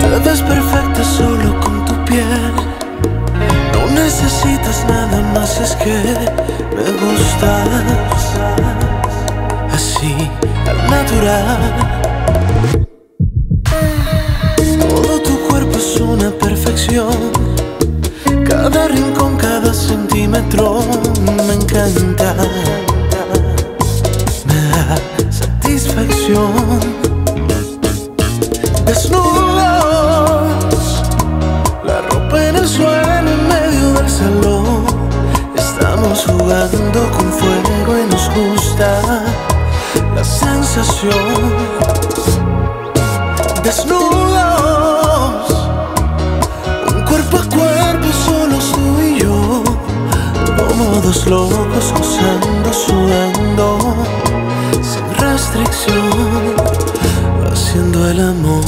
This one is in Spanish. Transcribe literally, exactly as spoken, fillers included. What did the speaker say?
ves perfecta solo con tu piel. No necesitas nada más, es que me gustas así, al natural. Todo tu cuerpo es una perfección. Cada rincón, cada centímetro me encanta. Me da satisfacción. Desnudos, la ropa en el suelo en medio del salón. Estamos jugando con fuego y nos gusta la sensación. Desnudos, un cuerpo a cuerpo, solos tú y yo, como dos locos gozando, sudando, sin restricción, haciendo el amor.